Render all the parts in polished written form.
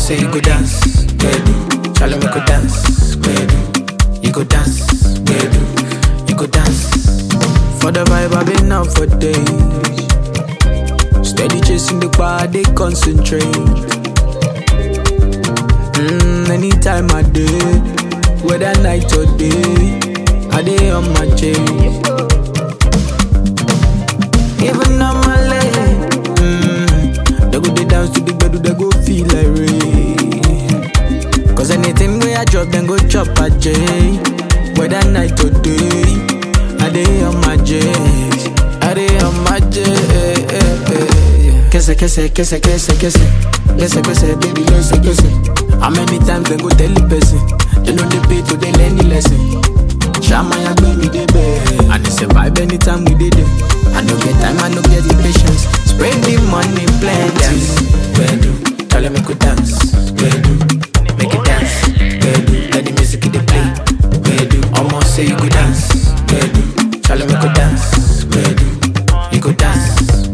say you go dance, bedu. Charlie me go dance, bedu. You go dance, bedu. You go dance. For the vibe I've been out for days. Steady chasing the bar, they concentrate. Anytime I day, whether night or day, I day on my chase. Even on my leg, they go they dance to the bed, they go feel like rain. Cause anything where I drop, then go chop a J. Whether night or day, I day on my chase. I day on my chase. Kese, kese, kese, kese, kese. Kese, kese, baby, kese, kese. How many times they go tell the person? They know they pay to they learn the lesson. Shama ya baby they beg. And it's a vibe anytime we did it. I no get time, I no get the patience. Spread the money, plenty. Bedu, tell them I could dance. Bedu, make it dance. Bedu, let the music they play. Bedu, almost say you could dance. Bedu, tell them I could dance. Bedu, you could dance.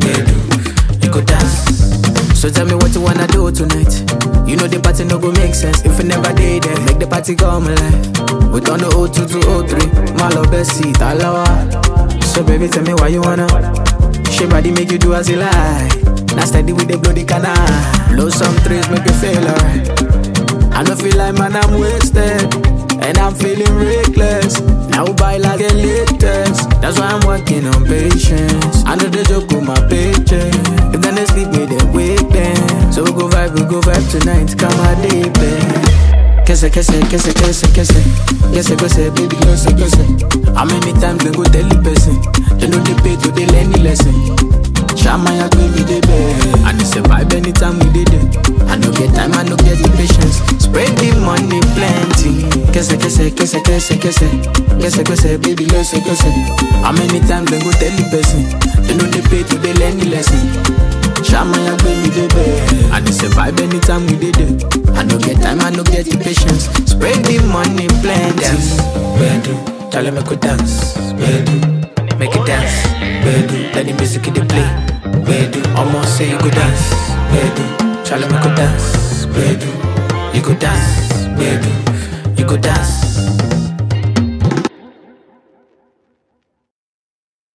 Bedu, you could dance. So tell me what you wanna do tonight. You know the party no go make sense if you never did it. Make the party come alive. We turn the 02 to 03. My love best seat, alawa. So baby tell me why you wanna. She body make you do as you like. Now steady with the bloody canal. Blow some trees make you feel alright. I don't feel like man I'm wasted. And I'm feeling reckless. Now buy like a latest. That's why I'm working on patience. I know the joke with my paycheck. If then they sleep me, then wake them. So we go vibe tonight. Come on, deep, Kese, kese, kese, kese, kese. Kese, kese, baby, kese, kese. How many times they go tell the person? They know they pay to they learn the lesson. Shama ya baby, they beg. And it's a vibe anytime we did it. I no get time, I no get the patience. Spread the money plenty. Kese, kese, kese, kese, kese. Kese, kese, baby, kese, kese. How many times they go tell the person? They know they pay to they learn the lesson. Shama ya baby, they beg. And it's a vibe anytime we did it. I no get time, I no get the patience. Spread the money plenty. Dance, bedu, tell them I could dance. Bedu, make it dance. Bedu, let the music they play. Bedu, almost say you go dance. Bedu, tell them I could dance. Bedu, you go dance. Bedu, you go dance.